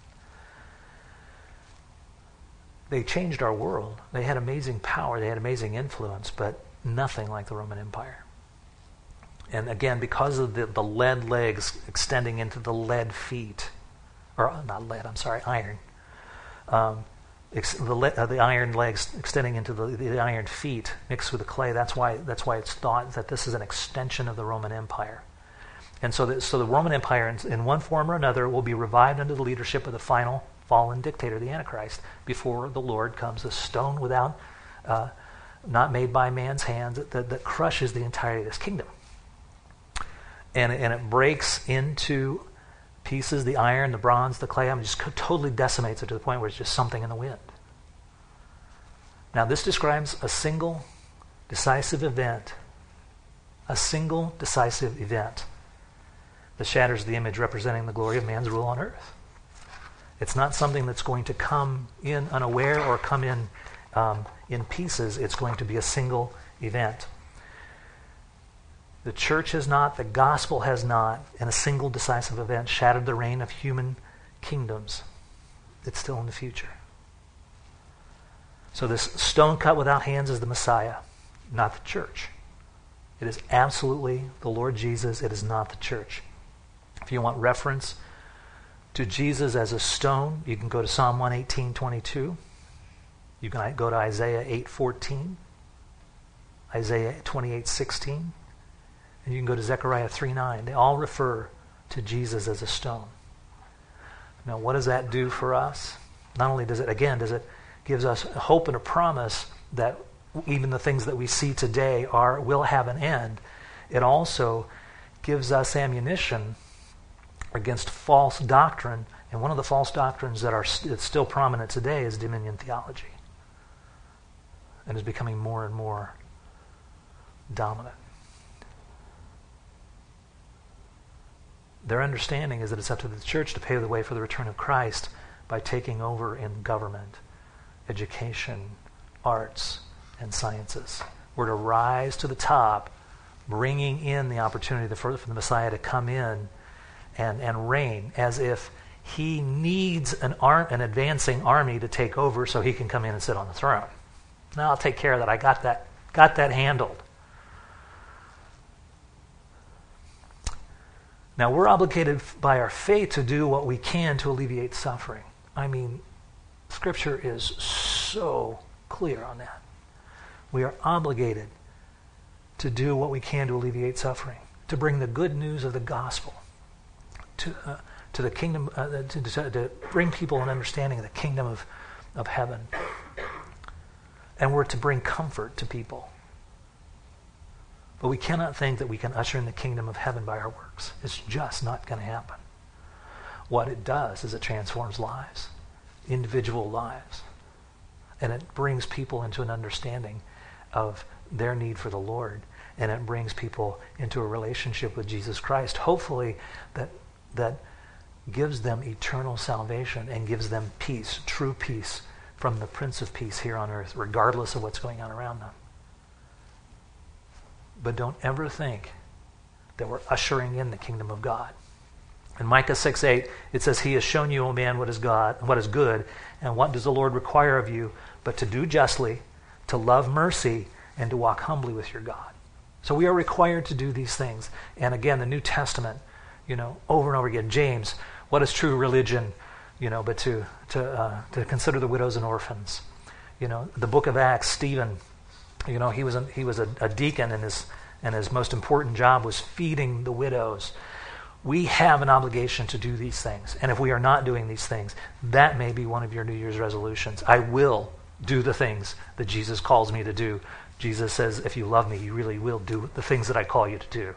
They changed our world. They had amazing power. They had amazing influence, but nothing like the Roman Empire. And again, because of the, the lead legs extending into the lead feet, or not lead, I'm sorry, iron, um, Ex- the, le- uh, the iron legs extending into the, the iron feet mixed with the clay. That's why that's why it's thought that this is an extension of the Roman Empire. And so the, so the Roman Empire, in, in one form or another, will be revived under the leadership of the final fallen dictator, the Antichrist, before the Lord comes, a stone without, uh, not made by man's hands, that, that, that crushes the entirety of this kingdom. And, and it breaks into pieces, the iron, the bronze, the clay, I mean, just totally decimates it to the point where it's just something in the wind. Now this describes a single decisive event, a single decisive event that shatters the image representing the glory of man's rule on earth. It's not something that's going to come in unaware or come in um, in pieces. It's going to be a single event. The church has not, the gospel has not, in a single decisive event, shattered the reign of human kingdoms. It's still in the future. So this stone cut without hands is the Messiah, not the church. It is absolutely the Lord Jesus. It is not the church. If you want reference to Jesus as a stone, you can go to Psalm one eighteen twenty-two. You can go to Isaiah eight fourteen, Isaiah twenty-eight sixteen, and you can go to Zechariah three nine. They all refer to Jesus as a stone. Now, what does that do for us? Not only does it, again, does it gives us hope and a promise that even the things that we see today are will have an end. It also gives us ammunition against false doctrine, and one of the false doctrines that are st- still prominent today is dominion theology, and is becoming more and more dominant. Their understanding is that it's up to the church to pave the way for the return of Christ by taking over in government, education, arts, and sciences. We're to rise to the top, bringing in the opportunity for, for the Messiah to come in and, and reign as if he needs an, ar- an advancing army to take over so he can come in and sit on the throne. Now I'll take care of that. I got that, got that handled. Now we're obligated by our faith to do what we can to alleviate suffering. I mean, Scripture is so clear on that. We are obligated to do what we can to alleviate suffering, to bring the good news of the gospel to uh, to the kingdom, uh, to, to, to bring people an understanding of the kingdom of, of heaven. And we're to bring comfort to people. But we cannot think that we can usher in the kingdom of heaven by our works. It's just not going to happen. What it does is it transforms lives, individual lives. And it brings people into an understanding of their need for the Lord. And it brings people into a relationship with Jesus Christ, hopefully that that gives them eternal salvation and gives them peace, true peace, from the Prince of Peace here on earth, regardless of what's going on around them. But don't ever think that we're ushering in the kingdom of God. In Micah six eight, it says, He has shown you, O man, what is God, what is good, and what does the Lord require of you, but to do justly, to love mercy, and to walk humbly with your God. So we are required to do these things. And again, the New Testament, you know, over and over again, James, what is true religion? You know, but to to uh, to consider the widows and orphans. You know, the book of Acts, Stephen, you know, he was a, he was a, a deacon, and his and his most important job was feeding the widows. We have an obligation to do these things, and if we are not doing these things, that may be one of your New Year's resolutions. I will do the things that Jesus calls me to do. Jesus says, if you love me, you really will do the things that I call you to do.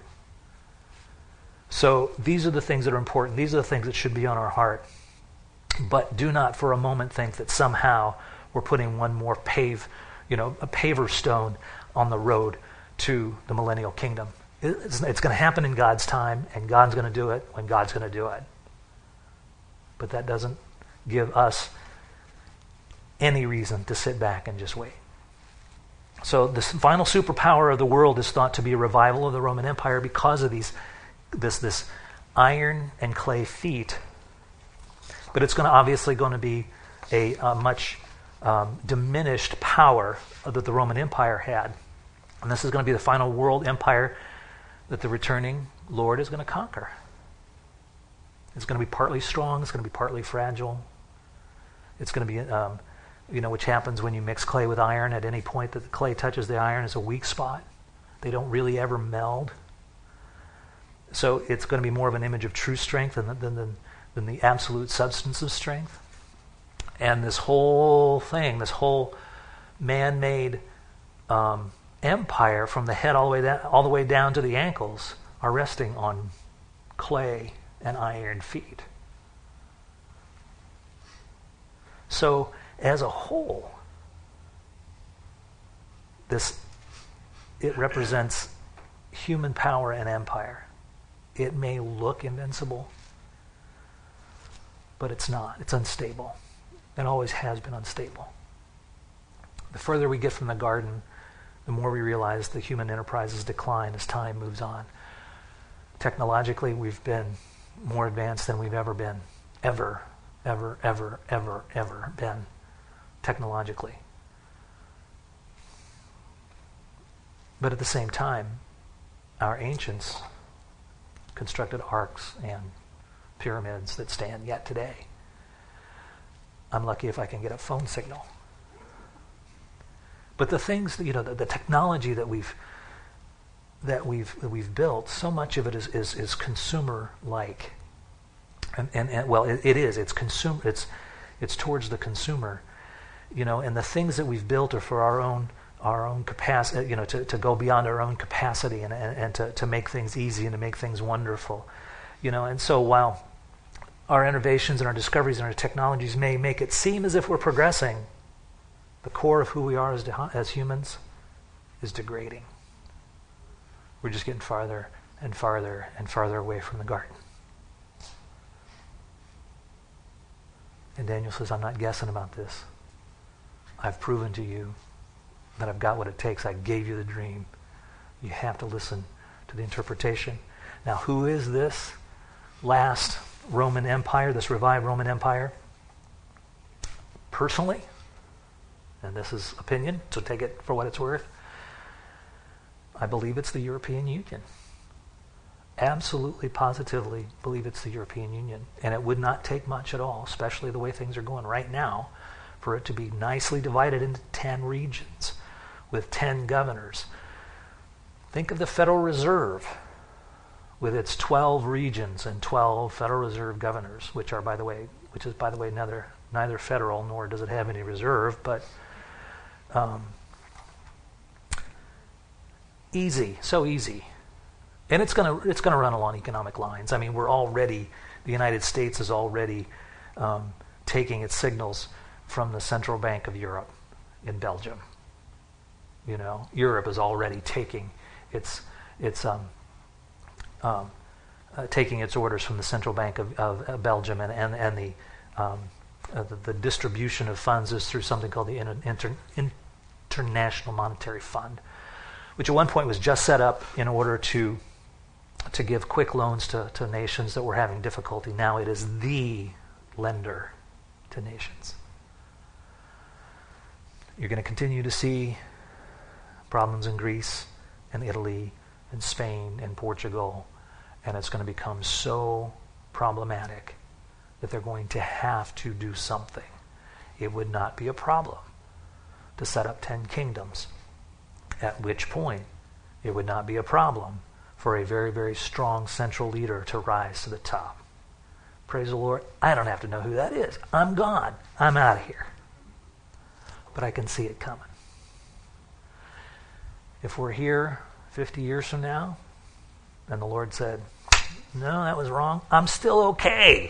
So these are the things that are important. These are the things that should be on our heart. But do not for a moment think that somehow we're putting one more pave, you know, a paver stone on the road to the millennial kingdom. It's, it's going to happen in God's time, and God's going to do it when God's going to do it. But that doesn't give us any reason to sit back and just wait. So the final superpower of the world is thought to be a revival of the Roman Empire because of these this this iron and clay feet. But it's going to obviously going to be a, a much um, diminished power that the Roman Empire had. And this is going to be the final world empire that the returning Lord is going to conquer. It's going to be partly strong. It's going to be partly fragile. It's going to be, um, you know, which happens when you mix clay with iron. At any point that the clay touches the iron is a weak spot. They don't really ever meld. So it's going to be more of an image of true strength than, than, than, than the absolute substance of strength. And this whole thing, this whole man-made um, empire, from the head all the way down, all the way down to the ankles, are resting on clay and iron feet. So, as a whole, this, it represents human power and empire. It may look invincible, but it's not. It's unstable. It always has been unstable. The further we get from the garden, the more we realize the human enterprise's decline as time moves on. Technologically, we've been more advanced than we've ever been. Ever, ever, ever, ever, ever been technologically. But at the same time, our ancients constructed arcs and pyramids that stand yet today. I'm lucky if I can get a phone signal. But the things that, you know, the, the technology that we've that we've that we've built, so much of it is is, is consumer-like, and, and and well, it, it is. It's consumer. It's it's towards the consumer, you know. And the things that we've built are for our own our own capacity, you know, to, to go beyond our own capacity and and, and to, to make things easy and to make things wonderful, you know. And so while our innovations and our discoveries and our technologies may make it seem as if we're progressing, the core of who we are as, as humans is degrading. We're just getting farther and farther and farther away from the garden. And Daniel says, I'm not guessing about this. I've proven to you that I've got what it takes. I gave you the dream. You have to listen to the interpretation. Now, who is this last Roman Empire, this revived Roman Empire? Personally, and this is opinion, so take it for what it's worth, I believe it's the European Union. Absolutely, positively believe it's the European Union. And it would not take much at all, especially the way things are going right now, for it to be nicely divided into ten regions with ten governors. Think of the Federal Reserve with its twelve regions and twelve Federal Reserve governors, which are, by the way, which is, by the way, neither, neither federal nor does it have any reserve, but um, easy, so easy. And it's going to it's going to run along economic lines. I mean, we're already, the United States is already um, taking its signals from the Central Bank of Europe in Belgium. You know, Europe is already taking its its um, um, uh, taking its orders from the Central Bank of, of uh, Belgium, and and and the, um, uh, the the distribution of funds is through something called the Inter- Inter- International Monetary Fund, which at one point was just set up in order to to give quick loans to, to nations that were having difficulty. Now it is the lender to nations. You're going to continue to see problems in Greece and Italy and Spain and Portugal, and it's going to become so problematic that they're going to have to do something. It would not be a problem to set up ten kingdoms, at which point it would not be a problem for a very, very strong central leader to rise to the top. Praise the Lord. I don't have to know who that is. I'm gone. I'm out of here. But I can see it coming. If we're here fifty years from now, and the Lord said, no, that was wrong, I'm still okay.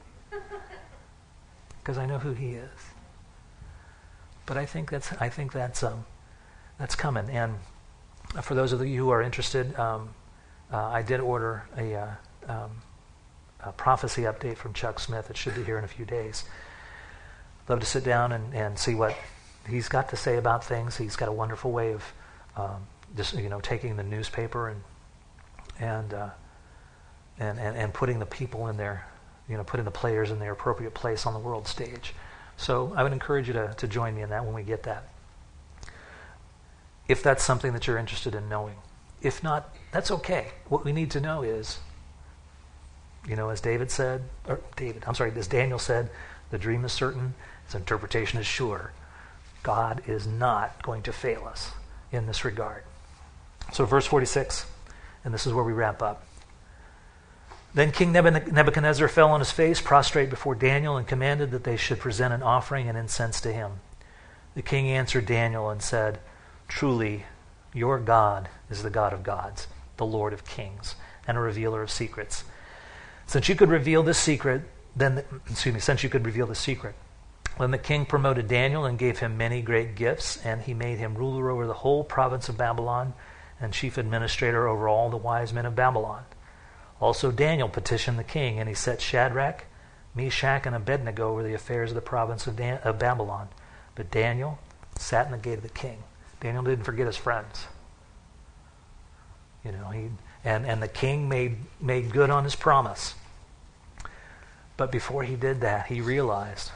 Because I know who He is. But I think that's I think that's um, that's coming. And for those of you who are interested, um, uh, I did order a, uh, um, a prophecy update from Chuck Smith. It should be here in a few days. Love to sit down and, and see what he's got to say about things. He's got a wonderful way of um, just you know taking the newspaper and and, uh, and and and putting the people in their you know putting the players in their appropriate place on the world stage. So I would encourage you to, to join me in that when we get that. If that's something that you're interested in knowing. If not, that's okay. What we need to know is, you know, as David said, or David, I'm sorry, as Daniel said, the dream is certain, its interpretation is sure. God is not going to fail us in this regard. So verse forty-six, and this is where we wrap up. Then King Nebuchadnezzar fell on his face, prostrate before Daniel, and commanded that they should present an offering and incense to him. The king answered Daniel and said, truly, your God is the God of gods, the Lord of kings, and a revealer of secrets. Since you could reveal this secret, then, excuse me, since you could reveal the secret, Then the king promoted Daniel and gave him many great gifts, and he made him ruler over the whole province of Babylon and chief administrator over all the wise men of Babylon. Also Daniel petitioned the king, and he set Shadrach, Meshach, and Abednego over the affairs of the province of, Dan- of Babylon. But Daniel sat in the gate of the king. Daniel didn't forget his friends. You know, he and, and the king made, made good on his promise. But before he did that, he realized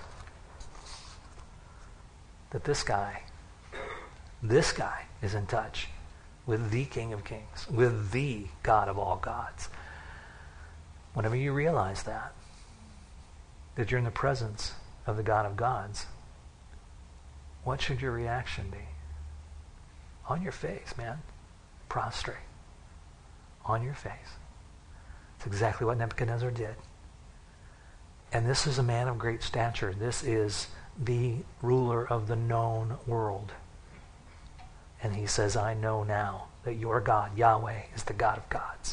that this guy, this guy is in touch with the King of Kings, with the God of all gods. Whenever you realize that, that you're in the presence of the God of gods, what should your reaction be? On your face, man. Prostrate. On your face. It's exactly what Nebuchadnezzar did. And this is a man of great stature. This is the ruler of the known world. And he says, I know now that your God, Yahweh, is the God of gods.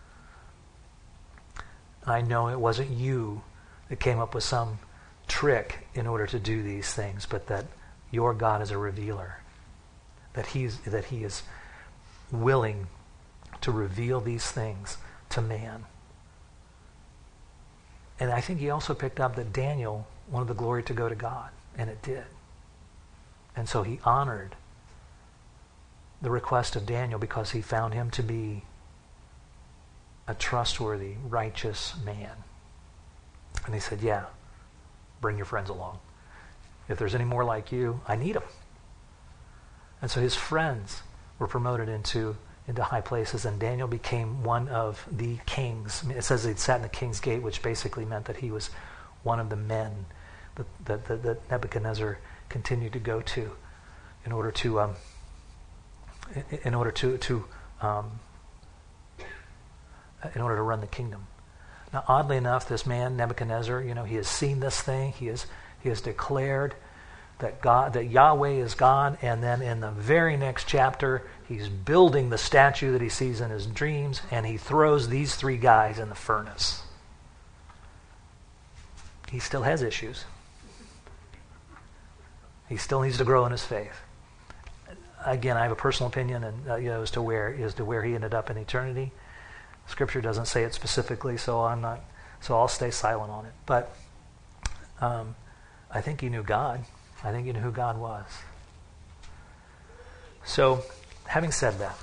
I know it wasn't you that came up with some trick in order to do these things, but that your God is a revealer. That he's that he is willing to reveal these things to man. And I think he also picked up that Daniel wanted the glory to go to God, and it did. And so he honored the request of Daniel because he found him to be a trustworthy, righteous man. And he said, yeah, bring your friends along. If there's any more like you, I need them. And so his friends were promoted into, into high places, and Daniel became one of the kings. I mean, it says he sat in the king's gate, which basically meant that he was one of the men that, that, that, that Nebuchadnezzar continued to go to in order to um, in, in order to to um, in order to run the kingdom. Now, oddly enough, this man Nebuchadnezzar, you know, he has seen this thing. He has he has declared that God, that Yahweh is God, and then in the very next chapter, he's building the statue that he sees in his dreams, and he throws these three guys in the furnace. He still has issues. He still needs to grow in his faith. Again, I have a personal opinion, and uh, you know, as to where as to where he ended up in eternity. Scripture doesn't say it specifically, so I'm not. So I'll stay silent on it. But um, I think he knew God. I think he knew who God was. So, having said that,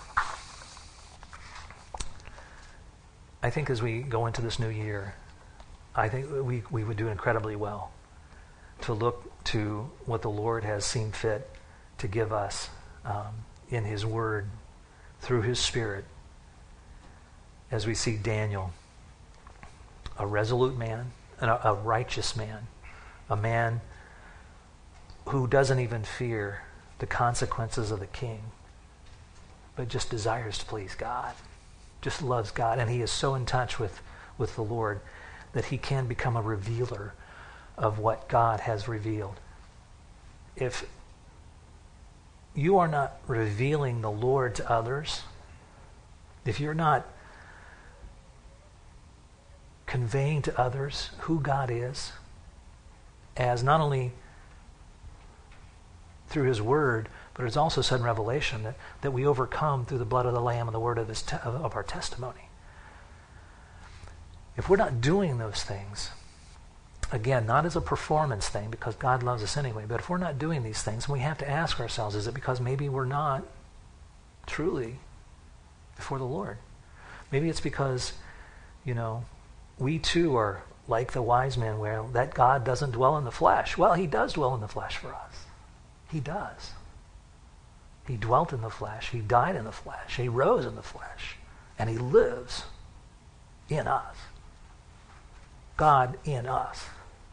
I think as we go into this new year, I think we we would do incredibly well to look to what the Lord has seen fit to give us um, in His Word through His Spirit. As we see Daniel, a resolute man, and a, a righteous man, a man who doesn't even fear the consequences of the king, but just desires to please God, just loves God, and he is so in touch with, with the Lord that he can become a revealer of what God has revealed. If you are not revealing the Lord to others, if you're not conveying to others who God is, as not only through His Word, but it's also said in Revelation that, that we overcome through the blood of the Lamb and the word of, his te- of our testimony. If we're not doing those things, again, not as a performance thing, because God loves us anyway, but if we're not doing these things, we have to ask ourselves, is it because maybe we're not truly before the Lord? Maybe it's because, you know, we too are like the wise men, where that God doesn't dwell in the flesh. Well, He does dwell in the flesh for us. He does. He dwelt in the flesh. He died in the flesh. He rose in the flesh. And He lives in us. God in us.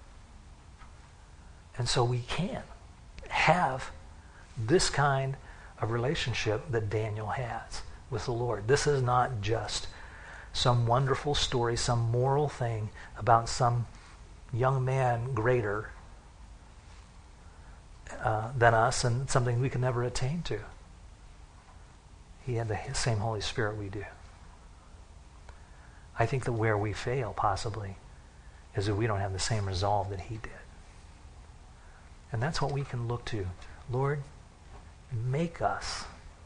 And so we can have this kind of relationship that Daniel has with the Lord. This is not just some wonderful story, some moral thing about some young man greater uh, than us and something we can never attain to. He had the same Holy Spirit we do. I think that where we fail, possibly, is that we don't have the same resolve that he did. And that's what we can look to. Lord, make us,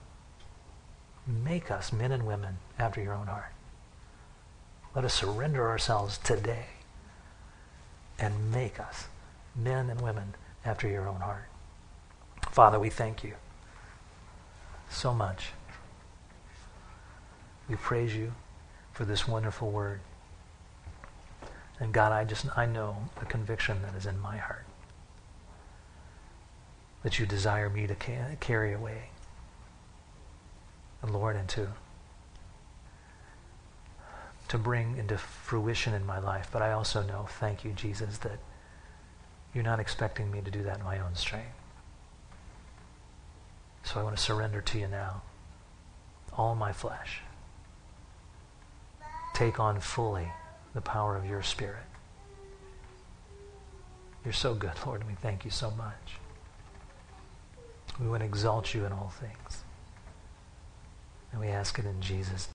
make us men and women after your own heart. Let us surrender ourselves today and make us men and women after your own heart. Father, we thank you so much. We praise you for this wonderful word. And God, I just, I know the conviction that is in my heart that you desire me to ca- carry away. And Lord, and to, to bring into fruition in my life. But I also know, thank you, Jesus, that you're not expecting me to do that in my own strength. So I want to surrender to you now. All my flesh. Take on fully the power of your Spirit. You're so good, Lord, and we thank you so much. We want to exalt you in all things. And we ask it in Jesus' name.